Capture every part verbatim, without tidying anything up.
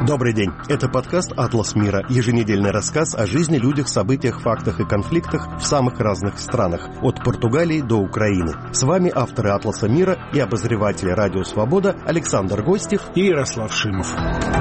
Добрый день. Это подкаст «Атлас мира». Еженедельный рассказ о жизни, людях, событиях, фактах и конфликтах в самых разных странах. От Португалии до Украины. С вами авторы «Атласа мира» и обозреватели «Радио Свобода» Александр Гостев и Ярослав Шимов.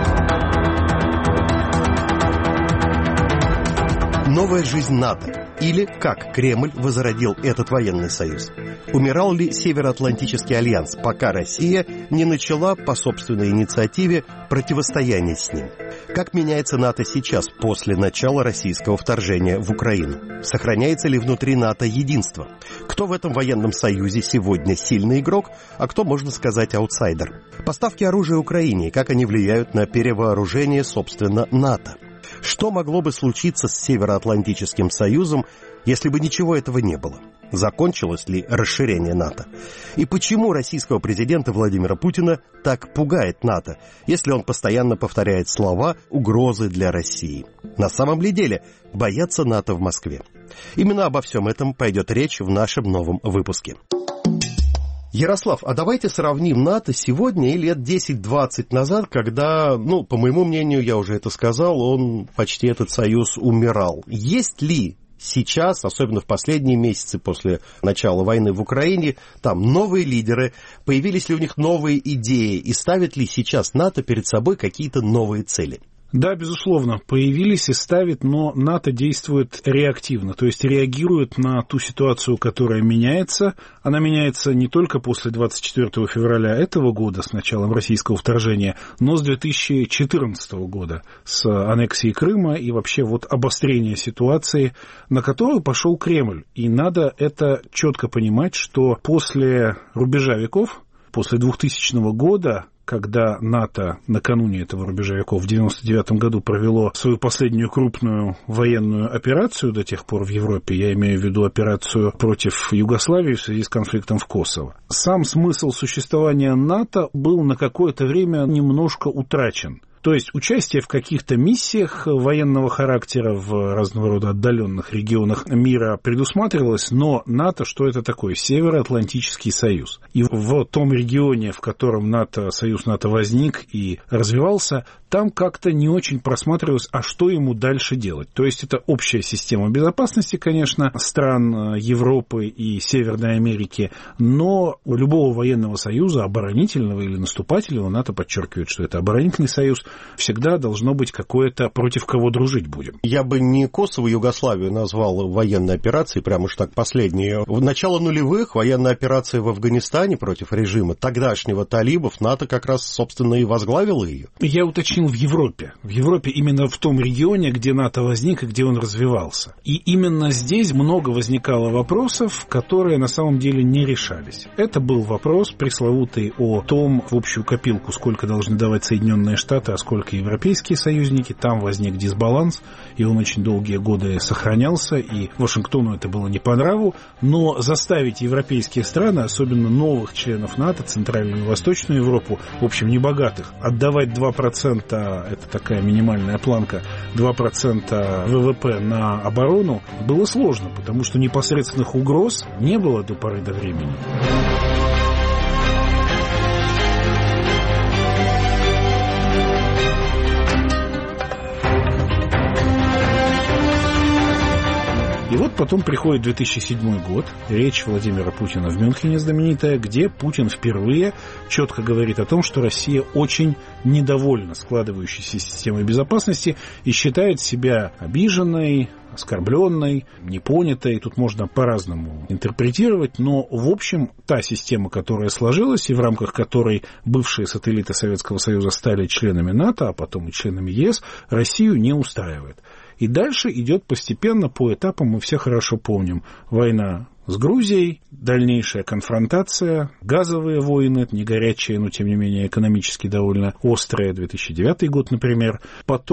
Новая жизнь НАТО. Или как Кремль возродил этот военный союз. Умирал ли Североатлантический альянс, пока Россия не начала по собственной инициативе противостояние с ним? Как меняется НАТО сейчас, после начала российского вторжения в Украину? Сохраняется ли внутри НАТО единство? Кто в этом военном союзе сегодня сильный игрок, а кто, можно сказать, аутсайдер? Поставки оружия Украине, как они влияют на перевооружение, собственно, НАТО? Что могло бы случиться с Североатлантическим союзом, если бы ничего этого не было? Закончилось ли расширение НАТО? И почему российского президента Владимира Путина так пугает НАТО, если он постоянно повторяет слова «угрозы для России»? На самом ли деле боятся НАТО в Москве? Именно обо всем этом пойдет речь в нашем новом выпуске. Ярослав, а давайте сравним НАТО сегодня и лет десять-двадцать назад, когда, ну, по моему мнению, я уже это сказал, он почти этот союз умирал. Есть ли сейчас, особенно в последние месяцы после начала войны в Украине, там новые лидеры, появились ли у них новые идеи и ставит ли сейчас НАТО перед собой какие-то новые цели? Да, безусловно, появились и ставит, но НАТО действует реактивно, то есть реагирует на ту ситуацию, которая меняется. Она меняется не только после двадцать четвёртого февраля этого года, с началом российского вторжения, но с две тысячи четырнадцатого года, с аннексией Крыма и вообще вот обострения ситуации, на которую пошел Кремль. И надо это четко понимать, что после рубежа веков, после двухтысячного года, когда НАТО накануне этого рубежа веков в девяносто девятом году провело свою последнюю крупную военную операцию до тех пор в Европе, я имею в виду операцию против Югославии в связи с конфликтом в Косово. Сам смысл существования НАТО был на какое-то время немножко утрачен. То есть участие в каких-то миссиях военного характера в разного рода отдаленных регионах мира предусматривалось, но НАТО, что это такое? Североатлантический союз. И в том регионе, в котором НАТО, союз НАТО возник и развивался, там как-то не очень просматривалось, а что ему дальше делать. То есть это общая система безопасности, конечно, стран Европы и Северной Америки, но у любого военного союза, оборонительного или наступательного, НАТО подчеркивает, что это оборонительный союз, всегда должно быть какое-то против кого дружить будем. Я бы не Косово, Югославию назвал военной операцией, прямо уж так последние. В начало нулевых военная операция в Афганистане против режима тогдашнего талибов, НАТО как раз, собственно, и возглавило ее. Я уточнил в Европе. В Европе именно в том регионе, где НАТО возник и где он развивался. И именно здесь много возникало вопросов, которые на самом деле не решались. Это был вопрос пресловутый о том, в общую копилку, сколько должны давать Соединенные Штаты, а сколько европейские союзники. Там возник дисбаланс, и он очень долгие годы сохранялся, и Вашингтону это было не по нраву. Но заставить европейские страны, особенно новых членов НАТО, Центральную и Восточную Европу, в общем, небогатых, отдавать два процента, это такая минимальная планка, два процента ВВП на оборону, было сложно, потому что непосредственных угроз не было до поры до времени. И вот потом приходит две тысячи седьмой год, речь Владимира Путина в Мюнхене знаменитая, где Путин впервые четко говорит о том, что Россия очень недовольна складывающейся системой безопасности и считает себя обиженной, оскорбленной, непонятой. Тут можно по-разному интерпретировать, но, в общем, та система, которая сложилась и в рамках которой бывшие сателлиты Советского Союза стали членами НАТО, а потом и членами ЕС, Россию не устраивает. И дальше идет постепенно, по этапам, мы все хорошо помним. Война с Грузией, дальнейшая конфронтация, газовые войны, не горячие, но тем не менее экономически довольно острые, две тысячи девятый год, например. Потом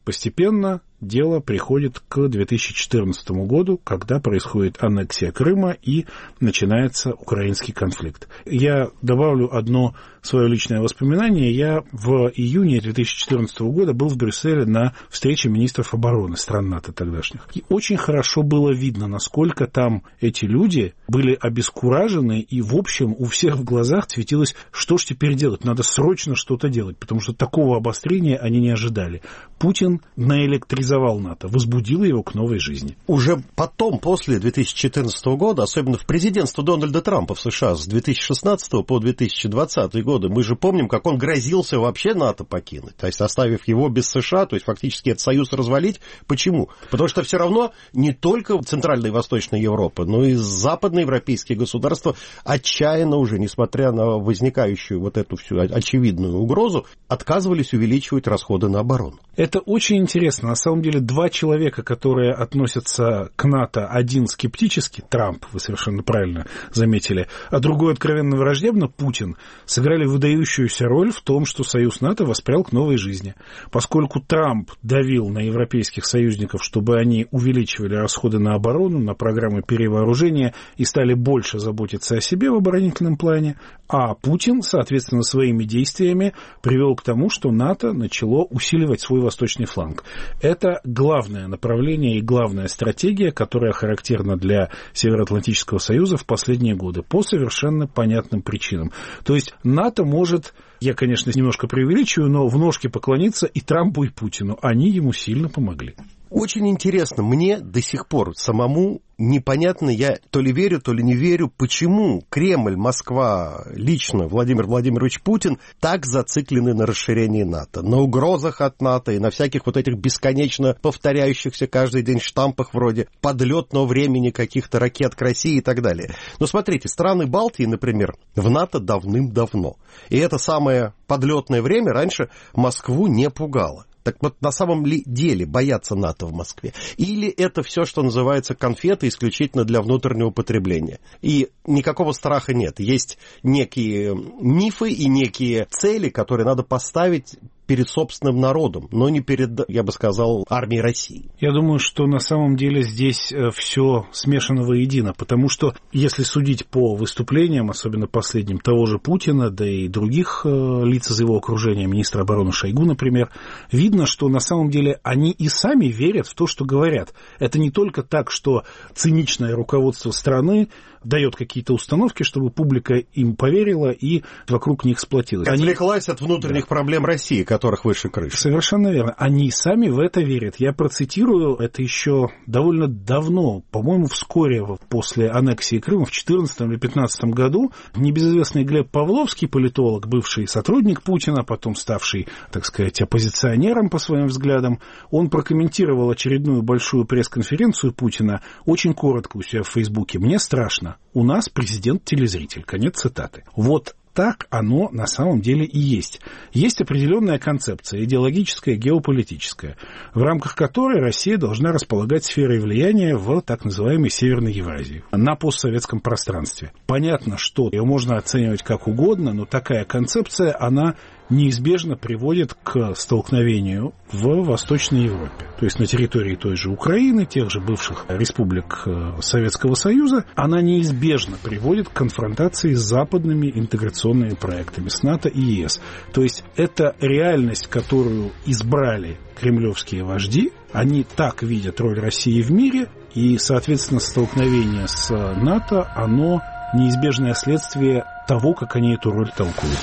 постепенно дело приходит к две тысячи четырнадцатому году, когда происходит аннексия Крыма и начинается украинский конфликт. Я добавлю одно свое личное воспоминание. Я в июне две тысячи четырнадцатого года был в Брюсселе на встрече министров обороны стран НАТО тогдашних. И очень хорошо было видно, насколько там эти люди были обескуражены, и, в общем, у всех в глазах светилось, что ж теперь делать, надо срочно что-то делать, потому что такого обострения они не ожидали. Путин наэлектризовал НАТО, возбудил его к новой жизни. Уже потом, после две тысячи четырнадцатого года, особенно в президентство Дональда Трампа в США с две тысячи шестнадцатого по две тысячи двадцатый годы, мы же помним, как он грозился вообще НАТО покинуть, то есть оставив его без США, то есть фактически этот союз развалить. Почему? Потому что все равно не только Центральная и Восточная Европа, но и западноевропейские государства отчаянно уже, несмотря на возникающую вот эту всю очевидную угрозу, отказывались увеличивать расходы на оборону. Это очень интересно. На самом деле, два человека, которые относятся к НАТО, один скептически, Трамп, вы совершенно правильно заметили, а другой откровенно враждебно, Путин, сыграли выдающуюся роль в том, что союз НАТО воспрял к новой жизни. Поскольку Трамп давил на европейских союзников, чтобы они увеличивали расходы на оборону, на программы перевооружения и стали больше заботиться о себе в оборонительном плане, а Путин, соответственно, своими действиями привел к тому, что НАТО начало усиливать свой восточный фланг. Это главное направление и главная стратегия, которая характерна для Североатлантического союза в последние годы по совершенно понятным причинам. То есть НАТО может, я, конечно, немножко преувеличиваю, но в ножки поклониться и Трампу, и Путину. Они ему сильно помогли. Очень интересно, мне до сих пор самому непонятно, я то ли верю, то ли не верю, почему Кремль, Москва, лично Владимир Владимирович Путин так зациклены на расширении НАТО, на угрозах от НАТО и на всяких вот этих бесконечно повторяющихся каждый день штампах вроде подлетного времени каких-то ракет к России и так далее. Но смотрите, страны Балтии, например, в НАТО давным-давно. И это самое подлетное время раньше Москву не пугало. Так вот, на самом ли деле боятся НАТО в Москве? Или это все, что называется, конфеты исключительно для внутреннего потребления? И никакого страха нет. Есть некие мифы и некие цели, которые надо поставить перед собственным народом, но не перед, я бы сказал, армией России. Я думаю, что на самом деле здесь все смешано воедино, потому что, если судить по выступлениям, особенно последним, того же Путина, да и других лиц из его окружения, министра обороны Шойгу, например, видно, что на самом деле они и сами верят в то, что говорят. Это не только так, что циничное руководство страны дает какие-то установки, чтобы публика им поверила и вокруг них сплотилась. Отвлеклась от внутренних да. проблем России, которых выше крыши. Совершенно верно. Они сами в это верят. Я процитирую, это еще довольно давно, по-моему, вскоре после аннексии Крыма, в четырнадцатом или пятнадцатом году, небезызвестный Глеб Павловский, политолог, бывший сотрудник Путина, потом ставший, так сказать, оппозиционером по своим взглядам, он прокомментировал очередную большую пресс-конференцию Путина очень коротко у себя в Фейсбуке. «Мне страшно. У нас президент-телезритель». Конец цитаты. Вот так оно на самом деле и есть. Есть определенная концепция, идеологическая, геополитическая, в рамках которой Россия должна располагать сферой влияния в так называемой Северной Евразии, на постсоветском пространстве. Понятно, что ее можно оценивать как угодно, но такая концепция, она неизбежно приводит к столкновению в Восточной Европе. То есть на территории той же Украины, тех же бывших республик Советского Союза, она неизбежно приводит к конфронтации с западными интеграционными проектами, с НАТО и ЕС. То есть это реальность, которую избрали кремлевские вожди, они так видят роль России в мире, и, соответственно, столкновение с НАТО, оно неизбежное следствие того, как они эту роль толкуют.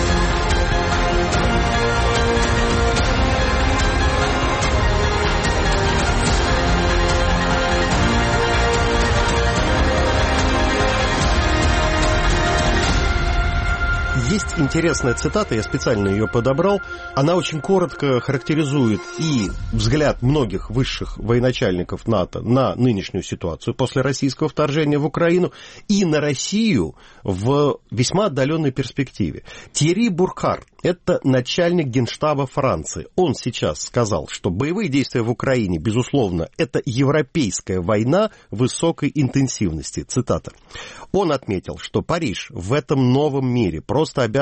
Есть интересная цитата, я специально ее подобрал. Она очень коротко характеризует и взгляд многих высших военачальников НАТО на нынешнюю ситуацию после российского вторжения в Украину и на Россию в весьма отдаленной перспективе. Тьерри Буркхарт, это начальник Генштаба Франции. Он сейчас сказал, что боевые действия в Украине, безусловно, это европейская война высокой интенсивности. Цитата. Он отметил, что Париж в этом новом мире просто обязан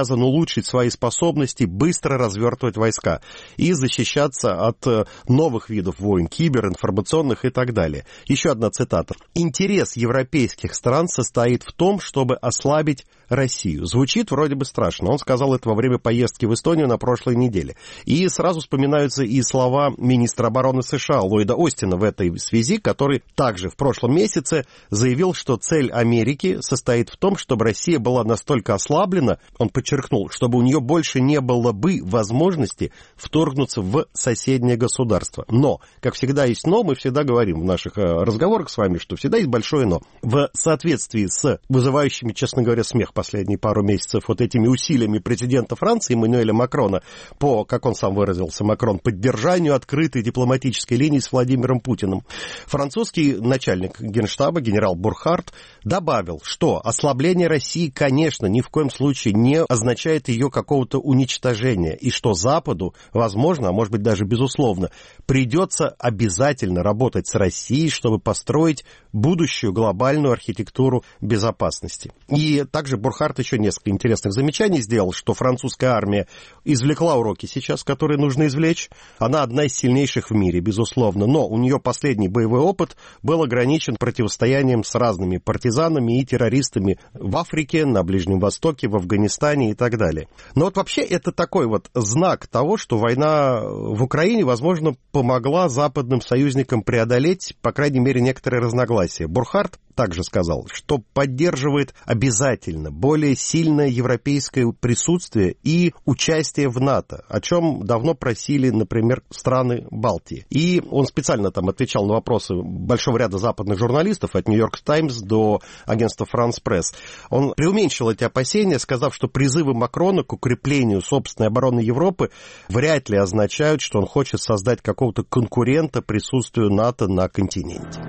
обязан улучшить свои способности, быстро развертывать войска и защищаться от новых видов войн, кибер, информационных и так далее. Еще одна цитата. «Интерес европейских стран состоит в том, чтобы ослабить Россию». Звучит вроде бы страшно. Он сказал это во время поездки в Эстонию на прошлой неделе. И сразу вспоминаются и слова министра обороны США Ллойда Остина в этой связи, который также в прошлом месяце заявил, что цель Америки состоит в том, чтобы Россия была настолько ослаблена, он подчеркнул, чтобы у нее больше не было бы возможности вторгнуться в соседнее государство. Но, как всегда есть но, мы всегда говорим в наших разговорах с вами, что всегда есть большое но. В соответствии с вызывающими, честно говоря, смех последние пару месяцев вот этими усилиями президента Франции Эммануэля Макрона по, как он сам выразился, Макрон, поддержанию открытой дипломатической линии с Владимиром Путиным. Французский начальник Генштаба, генерал Бурхард, добавил, что ослабление России, конечно, ни в коем случае не означает ее какого-то уничтожения, и что Западу, возможно, а может быть даже безусловно, придется обязательно работать с Россией, чтобы построить будущую глобальную архитектуру безопасности. И также Бурхард еще несколько интересных замечаний сделал, что французская армия извлекла уроки сейчас, которые нужно извлечь. Она одна из сильнейших в мире, безусловно, но у нее последний боевой опыт был ограничен противостоянием с разными партизанами и террористами в Африке, на Ближнем Востоке, в Афганистане и так далее. Но вот вообще это такой вот знак того, что война в Украине, возможно, помогла западным союзникам преодолеть, по крайней мере, некоторые разногласия. Бурхард также сказал, что поддерживает обязательно более сильное европейское присутствие и участие в НАТО, о чем давно просили, например, страны Балтии. И он специально там отвечал на вопросы большого ряда западных журналистов, от Нью-Йорк Таймс до агентства France Press. Он преуменьшил эти опасения, сказав, что призывы Макрона к укреплению собственной обороны Европы вряд ли означают, что он хочет создать какого-то конкурента присутствию НАТО на континенте.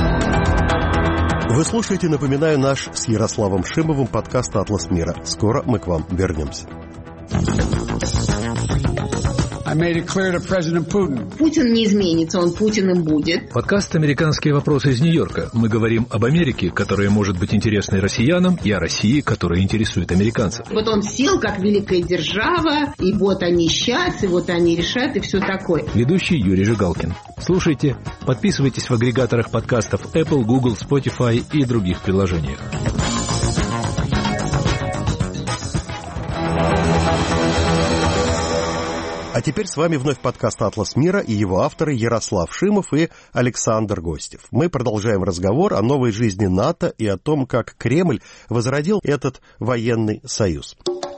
Вы слушаете, напоминаю, наш с Ярославом Шимовым подкаст «Атлас мира». Скоро мы к вам вернемся. Путин не изменится, он Путиным будет. Подкаст «Американские вопросы» из Нью-Йорка. Мы говорим об Америке, которая может быть интересной россиянам, и о России, которая интересует американцев. Вот он сел как великая держава, и вот они сейчас, и вот они решат, и все такое. Ведущий Юрий Жигалкин. Слушайте, подписывайтесь в агрегаторах подкастов Apple, Google, Spotify и других приложениях. А теперь с вами вновь подкаст «Атлас мира» и его авторы Ярослав Шимов и Александр Гостев. Мы продолжаем разговор о новой жизни НАТО и о том, как Кремль возродил этот военный союз.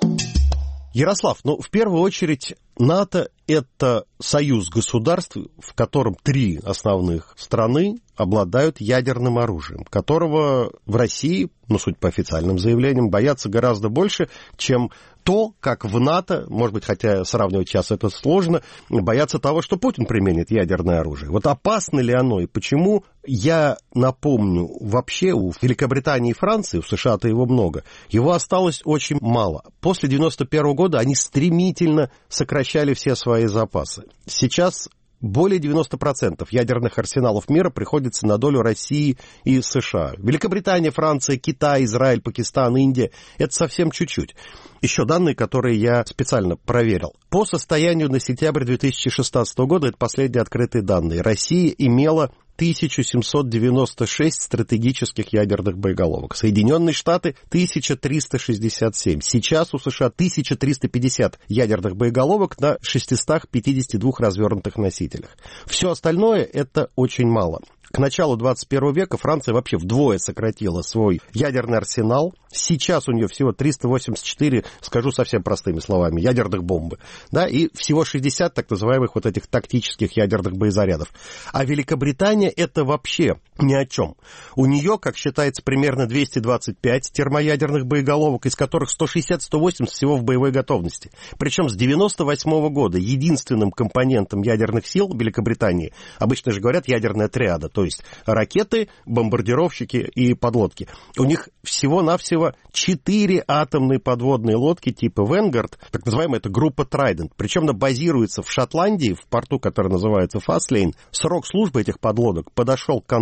Ярослав, ну, в первую очередь, НАТО – это союз государств, в котором три основных страны обладают ядерным оружием, которого в России, ну, суть по официальным заявлениям, боятся гораздо больше, чем то, как в НАТО, может быть, хотя сравнивать сейчас это сложно, боятся того, что Путин применит ядерное оружие. Вот опасно ли оно и почему? Я напомню, вообще у Великобритании и Франции, у США-то его много, его осталось очень мало. После девяносто первого года они стремительно сокращали все свои запасы. Сейчас более девяносто процентов ядерных арсеналов мира приходится на долю России и США. Великобритания, Франция, Китай, Израиль, Пакистан, Индия – это совсем чуть-чуть. Еще данные, которые я специально проверил. По состоянию на сентябрь две тысячи шестнадцатого года, это последние открытые данные, Россия имела тысяча семьсот девяносто шесть стратегических ядерных боеголовок. Соединенные Штаты – тысяча триста шестьдесят семь. Сейчас у США тысяча триста пятьдесят ядерных боеголовок на шестьстах пятидесяти двух развернутых носителях. Все остальное – это очень мало. К началу двадцать первого века Франция вообще вдвое сократила свой ядерный арсенал. Сейчас у нее всего триста восемьдесят четыре, скажу совсем простыми словами, ядерных бомбы. Да, и всего шестьдесят так называемых вот этих тактических ядерных боезарядов. А Великобритания это вообще ни о чем. У нее, как считается, примерно двести двадцать пять термоядерных боеголовок, из которых сто шестьдесят - сто восемьдесят всего в боевой готовности. Причем с девяносто восьмого года единственным компонентом ядерных сил Великобритании, обычно же говорят ядерная триада, то есть ракеты, бомбардировщики и подлодки. У них всего-навсего четыре атомные подводные лодки типа «Венгард», так называемая это группа «Трайдент». Причем она базируется в Шотландии, в порту, который называется Фастлейн. Срок службы этих подлодок подошел к концу.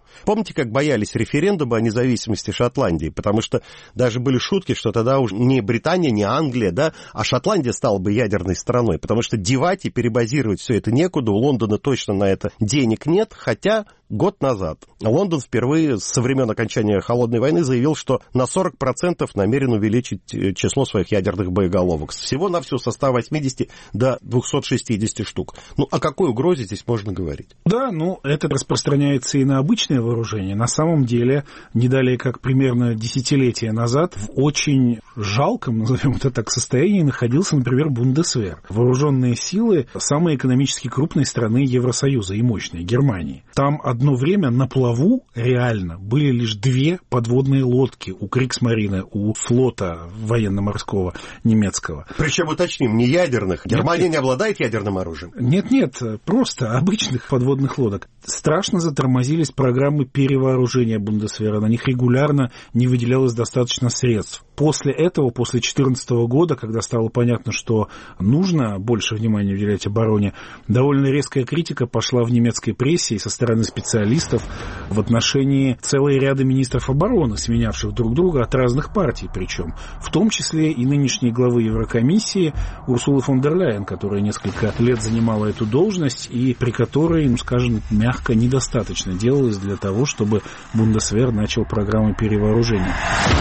Помните, как боялись референдума о независимости Шотландии? Потому что даже были шутки, что тогда уже не Британия, не Англия, да, а Шотландия стала бы ядерной страной, потому что девать и перебазировать все это некуда, у Лондона точно на это денег нет, хотя год назад Лондон впервые со времен окончания Холодной войны заявил, что на сорок процентов намерен увеличить число своих ядерных боеголовок. Всего-навсего со ста восьмидесяти до двухсот шестидесяти штук. Ну, о какой угрозе здесь можно говорить? Да, ну, это распространяется и на обычное вооружение. На самом деле, не далее как примерно десятилетия назад, в очень жалком, назовем это так, состоянии находился, например, Бундесвер. Вооруженные силы самой экономически крупной страны Евросоюза и мощной, Германии. Там одно время на плаву реально были лишь две подводные лодки у Кригсмарины, у флота военно-морского немецкого. Причем, уточним, не ядерных. Германия нет, не обладает ядерным оружием? Нет-нет, просто обычных подводных лодок. Страшно затормозились программы перевооружения Бундесвера. На них регулярно не выделялось достаточно средств. После этого, после две тысячи четырнадцатого года, когда стало понятно, что нужно больше внимания уделять обороне, довольно резкая критика пошла в немецкой прессе и со стороны специалистов в отношении целой ряда министров обороны, сменявших друг друга от разных партий причем, в том числе и нынешней главы Еврокомиссии Урсулы фон дер Ляйен, которая несколько лет занимала эту должность и при которой, ну, скажем, мягко, недостаточно делалось для того, чтобы Бундесвер начал программу перевооружения.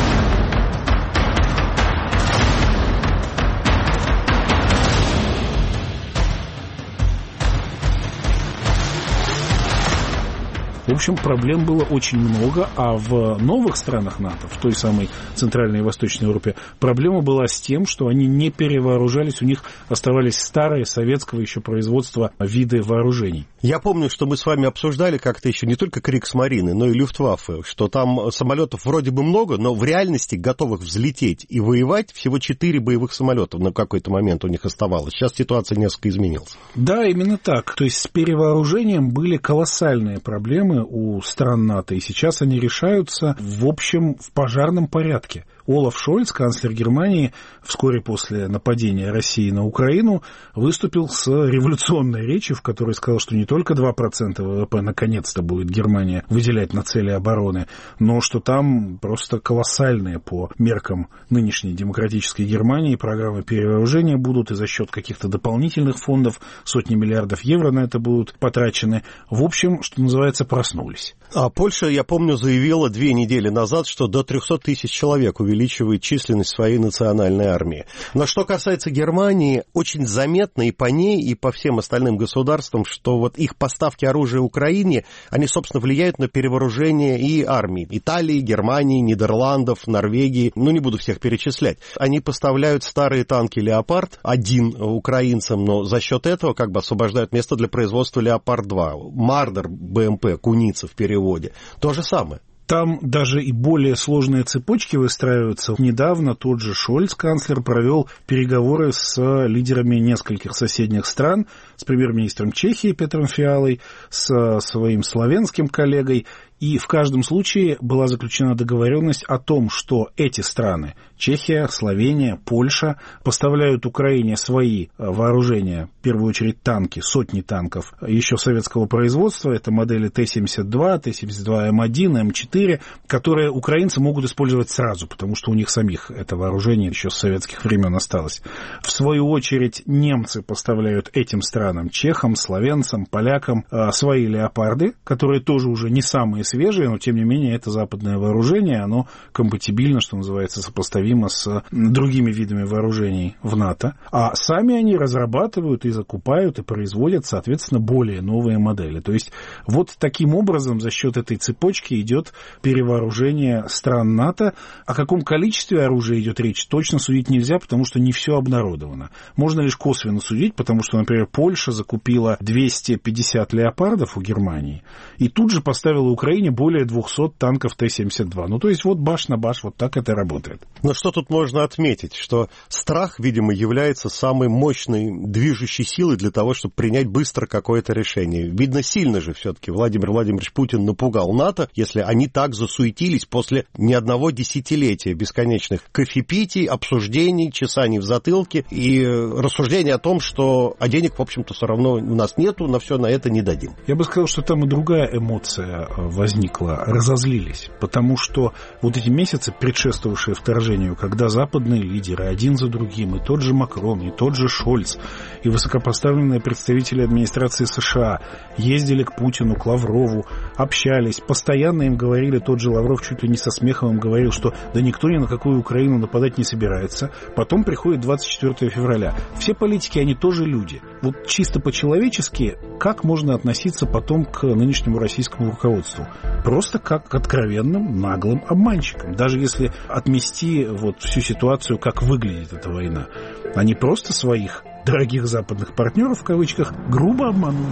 В общем, проблем было очень много, а в новых странах НАТО, в той самой Центральной и Восточной Европе, проблема была с тем, что они не перевооружались, у них оставались старые советского еще производства виды вооружений. Я помню, что мы с вами обсуждали как-то еще не только Кригсмарины, но и Люфтваффе, что там самолетов вроде бы много, но в реальности готовых взлететь и воевать всего четыре боевых самолета на какой-то момент у них оставалось. Сейчас ситуация несколько изменилась. Да, именно так. То есть с перевооружением были колоссальные проблемы у стран НАТО, и сейчас они решаются, в общем, в пожарном порядке. Олаф Шольц, канцлер Германии, вскоре после нападения России на Украину, выступил с революционной речью, в которой сказал, что не только два процента ВВП наконец-то будет Германия выделять на цели обороны, но что там просто колоссальные по меркам нынешней демократической Германии программы перевооружения будут, и за счет каких-то дополнительных фондов сотни миллиардов евро на это будут потрачены. В общем, что называется, проснулись. А Польша, я помню, заявила две недели назад, что до трехсот тысяч человек увеличивает численность своей национальной армии. Но что касается Германии, очень заметно и по ней, и по всем остальным государствам, что вот их поставки оружия Украине, они, собственно, влияют на перевооружение и армии Италии, Германии, Нидерландов, Норвегии, ну, не буду всех перечислять. Они поставляют старые танки «Леопард» один украинцам, но за счет этого как бы освобождают место для производства «Леопард-два». Мардер, БМП, Куница в переводе. То же самое. Там даже и более сложные цепочки выстраиваются. Недавно тот же Шольц, канцлер, провел переговоры с лидерами нескольких соседних стран, с премьер-министром Чехии Петром Фиалой, с своим словенским коллегой. И в каждом случае была заключена договоренность о том, что эти страны, Чехия, Словения, Польша, поставляют Украине свои вооружения, в первую очередь танки, сотни танков еще советского производства, это модели Т семьдесят два, Т семьдесят два М один, М четыре, которые украинцы могут использовать сразу, потому что у них самих это вооружение еще с советских времен осталось. В свою очередь немцы поставляют этим странам, чехам, словенцам, полякам, свои «Леопарды», которые тоже уже не самые свежие, но тем не менее это западное вооружение, оно компатибильно, что называется, сопоставимо с другими видами вооружений в НАТО. А сами они разрабатывают и закупают и производят, соответственно, более новые модели. То есть вот таким образом за счет этой цепочки идет перевооружение стран НАТО. О каком количестве оружия идет речь, точно судить нельзя, потому что не все обнародовано. Можно лишь косвенно судить, потому что, например, Польша закупила двести пятьдесят «Леопардов» у Германии и тут же поставила Украине более двухсот танков Т семьдесят два. Ну, то есть вот баш на баш, вот так это работает. Ну, что тут можно отметить, что страх, видимо, является самой мощной движущей силой для того, чтобы принять быстро какое-то решение. Видно, сильно же все-таки Владимир Владимирович Путин напугал НАТО, если они так засуетились после ни одного десятилетия бесконечных кофепитий, обсуждений, чесаний в затылке и рассуждений о том, что а денег, в общем-то, все равно у нас нету, на все на это не дадим. Я бы сказал, что там и другая эмоция возникла. Разозлились. Потому что вот эти месяцы, предшествовавшие вторжению, когда западные лидеры один за другим, и тот же Макрон, и тот же Шольц, и высокопоставленные представители администрации США ездили к Путину, к Лаврову, общались, постоянно им говорили, тот же Лавров чуть ли не со смехом им говорил, что да никто ни на какую Украину нападать не собирается. Потом приходит двадцать четвёртого февраля. Все политики, они тоже люди. Вот чисто по-человечески, как можно относиться потом к нынешнему российскому руководству? Просто как к откровенным, наглым обманщикам. Даже если отмести вот всю ситуацию, как выглядит эта война. Они просто своих дорогих западных партнеров, в кавычках, грубо обманули.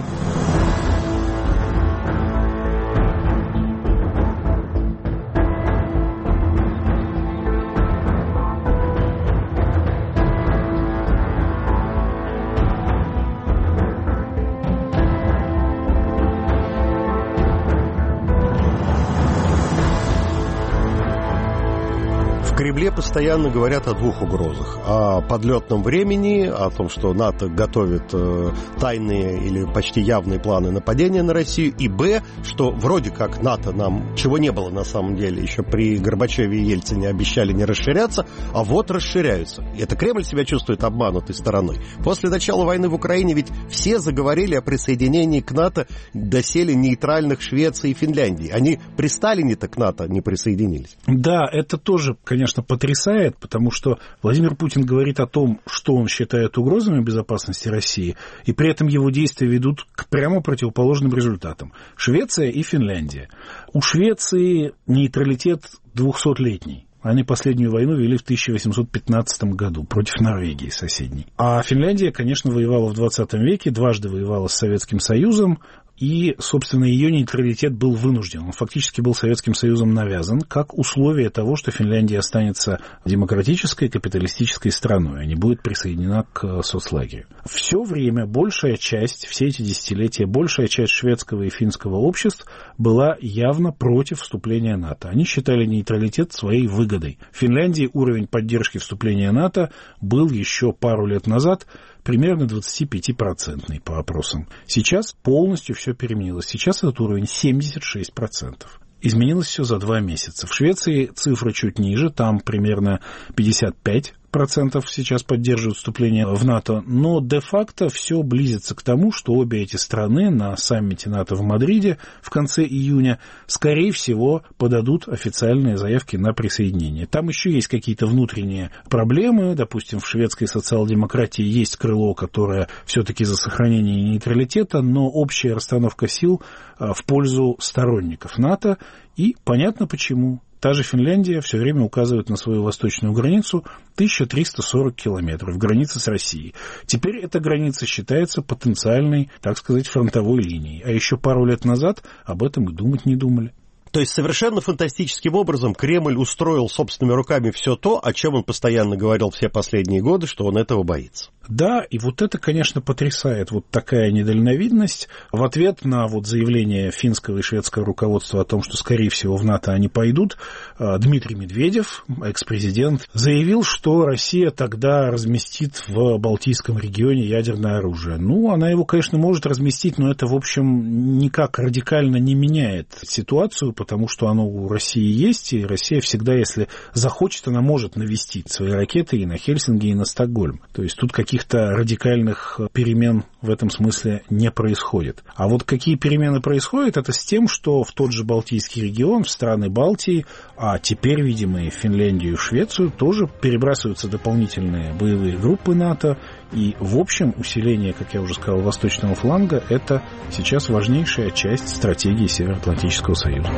В Кремле постоянно говорят о двух угрозах. О подлетном времени, о том, что НАТО готовит э, тайные или почти явные планы нападения на Россию, и б, что вроде как НАТО нам, чего не было на самом деле, еще при Горбачеве и Ельцине обещали не расширяться, а вот расширяются. И это Кремль себя чувствует обманутой стороной. После начала войны в Украине ведь все заговорили о присоединении к НАТО доселе нейтральных Швеции и Финляндии. Они при Сталине-то к НАТО не присоединились. Да, это тоже, конечно, потрясает, потому что Владимир Путин говорит о том, что он считает угрозами безопасности России, и при этом его действия ведут к прямо противоположным результатам. Швеция и Финляндия. У Швеции нейтралитет двухсотлетний. Они последнюю войну вели в тысяча восемьсот пятнадцатом году против Норвегии соседней. А Финляндия, конечно, воевала в двадцатом веке, дважды воевала с Советским Союзом, и, собственно, ее нейтралитет был вынужден. Он фактически был Советским Союзом навязан как условие того, что Финляндия останется демократической, капиталистической страной, а не будет присоединена к соцлагерю. Все время большая часть, все эти десятилетия, большая часть шведского и финского обществ была явно против вступления в НАТО. Они считали нейтралитет своей выгодой. В Финляндии уровень поддержки вступления в НАТО был еще пару лет назад примерно двадцать пять процентов по опросам. Сейчас полностью все переменилось. Сейчас этот уровень семьдесят шесть процентов. Изменилось все за два месяца. В Швеции цифра чуть ниже, там примерно пятьдесят пять процентов сейчас поддерживают вступление в НАТО, но де-факто все близится к тому, что обе эти страны на саммите НАТО в Мадриде в конце июня, скорее всего, подадут официальные заявки на присоединение. Там еще есть какие-то внутренние проблемы, допустим, в шведской социал-демократии есть крыло, которое все-таки за сохранение нейтралитета, но общая расстановка сил в пользу сторонников НАТО, и понятно почему. Та же Финляндия все время указывает на свою восточную границу тысяча триста сорок километров, граница с Россией. Теперь эта граница считается потенциальной, так сказать, фронтовой линией. А еще пару лет назад об этом и думать не думали. То есть совершенно фантастическим образом Кремль устроил собственными руками все то, о чем он постоянно говорил все последние годы, что он этого боится. Да, и вот это, конечно, потрясает, вот такая недальновидность. В ответ на вот заявление финского и шведского руководства о том, что, скорее всего, в НАТО они пойдут, Дмитрий Медведев, экс-президент, заявил, что Россия тогда разместит в Балтийском регионе ядерное оружие. Ну, она его, конечно, может разместить, но это, в общем, никак радикально не меняет ситуацию, потому что оно у России есть, и Россия всегда, если захочет, она может навестить свои ракеты и на Хельсинки, и на Стокгольм. То есть тут каких Каких-то радикальных перемен в этом смысле не происходит. А вот какие перемены происходят, это с тем, что в тот же Балтийский регион, в страны Балтии, а теперь, видимо, и в Финляндию, и в Швецию, тоже перебрасываются дополнительные боевые группы НАТО. И, в общем, усиление, как я уже сказал, восточного фланга – это сейчас важнейшая часть стратегии Североатлантического союза.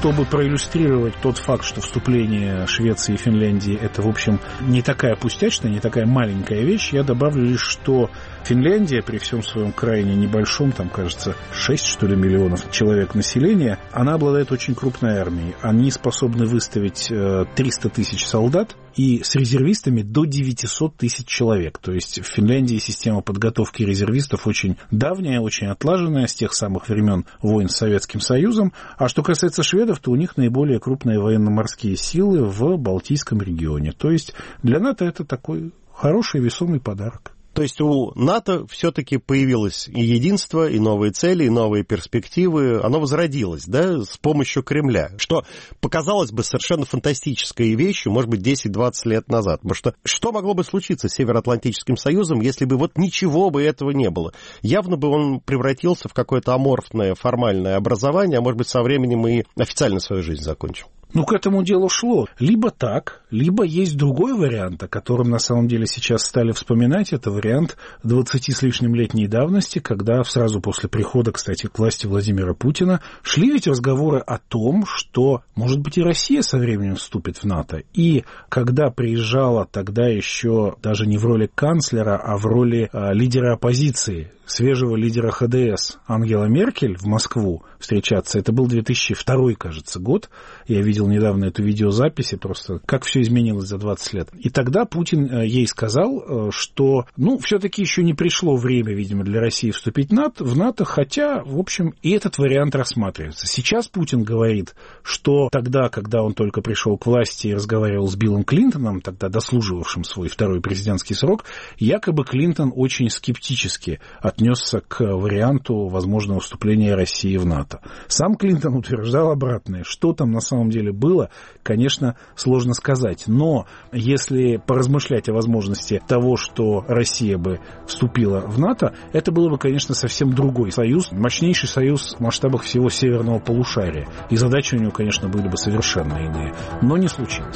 чтобы проиллюстрировать тот факт, что вступление Швеции и Финляндии — это, в общем, не такая пустячная, не такая маленькая вещь, я добавлю лишь, что Финляндия при всем своем крайне небольшом, там, кажется, шесть, что ли, миллионов человек населения, она обладает очень крупной армией. Они способны выставить триста тысяч солдат и с резервистами до девятьсот тысяч человек. То есть в Финляндии система подготовки резервистов очень давняя, очень отлаженная, с тех самых времен войн с Советским Союзом. А что касается шведов, то у них наиболее крупные военно-морские силы в Балтийском регионе. То есть для НАТО это такой хороший весомый подарок. То есть у НАТО все-таки появилось и единство, и новые цели, и новые перспективы. Оно возродилось, да, с помощью Кремля, что показалось бы совершенно фантастической вещью, может быть, десять-двадцать лет назад. Потому что что могло бы случиться с Североатлантическим Союзом, если бы вот ничего бы этого не было? Явно бы он превратился в какое-то аморфное формальное образование, а может быть, со временем и официально свою жизнь закончил. Ну, к этому делу шло. Либо так, либо есть другой вариант, о котором на самом деле сейчас стали вспоминать. Это вариант двадцати с лишним летней давности, когда сразу после прихода, кстати, к власти Владимира Путина шли ведь разговоры о том, что, может быть, и Россия со временем вступит в НАТО. И когда приезжала тогда еще даже не в роли канцлера, а в роли а, лидера оппозиции, свежего лидера ха дэ эс Ангела Меркель в Москву встречаться, это был две тысячи второй, кажется, год. Я видел недавно эту видеозапись, просто как все изменилось за двадцать лет. И тогда Путин ей сказал, что, ну, все-таки еще не пришло время, видимо, для России вступить в НАТО, хотя, в общем, и этот вариант рассматривается. Сейчас Путин говорит, что тогда, когда он только пришел к власти и разговаривал с Биллом Клинтоном, тогда дослуживавшим свой второй президентский срок, якобы Клинтон очень скептически отнесся к варианту возможного вступления России в НАТО. Сам Клинтон утверждал обратное. Что там на самом деле было, конечно, сложно сказать. Но если поразмышлять о возможности того, что Россия бы вступила в НАТО, это было бы, конечно, совсем другой союз, мощнейший союз в масштабах всего северного полушария. И задачи у него, конечно, были бы совершенно иные. Но не случилось.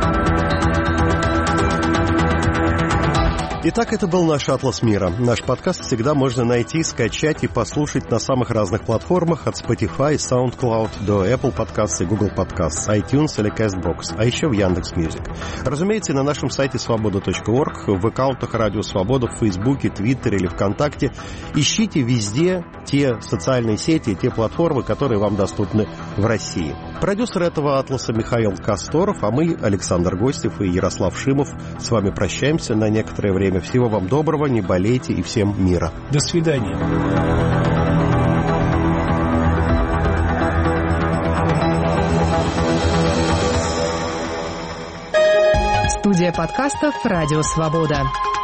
Итак, это был наш «Атлас мира». Наш подкаст всегда можно найти, скачать и послушать на самых разных платформах, от Spotify, SoundCloud до Apple Podcasts и Google Podcasts, iTunes или CastBox, а еще в Яндекс.Мьюзик. Разумеется, и на нашем сайте свобода точка орг, в аккаунтах Радио Свобода, в Фейсбуке, Твиттере или ВКонтакте. Ищите везде те социальные сети, те платформы, которые вам доступны в России. Продюсер этого «Атласа» Михаил Касторов, а мы, Александр Гостев и Ярослав Шимов, с вами прощаемся на некоторое время. Всего вам доброго, не болейте и всем мира. До свидания. Студия подкастов «Радио Свобода».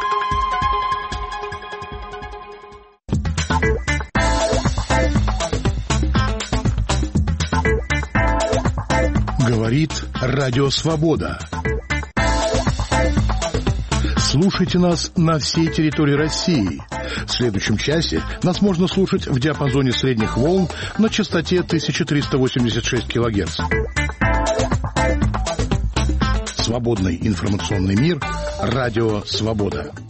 Говорит Радио Свобода. Слушайте нас на всей территории России. В следующем часе нас можно слушать в диапазоне средних волн на частоте тысяча триста восемьдесят шесть килогерц. Свободный информационный мир. Радио Свобода.